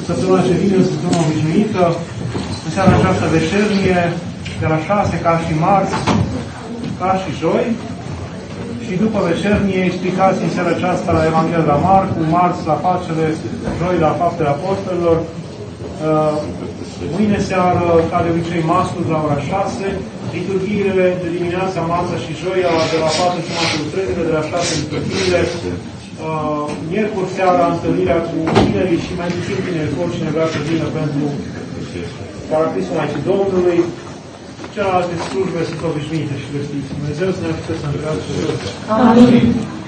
săptămâna ce vine, o săptămână obișnuită, în seara aceasta veșernie, de la 6, ca și marți, ca și joi, și după veșernie, explicații în seara aceasta la Evanghelia de la Marcu, marți la Facele, joi la Faptele Apostolilor, mâine seară, ca de obicei, mastul la ora 6, liturghiile de dimineața, marța și joia, de la 4:30, de la 6 liturghiile, miercuri seara, întâlnirea cu tinerii și mai puțin tineri, cu oricine vrea să vină pentru Paraclisul Maicii Domnului. Celelalte slujbe sunt obișnuite și vestiți. Dumnezeu să ne ajute să înțeleagă. Amin.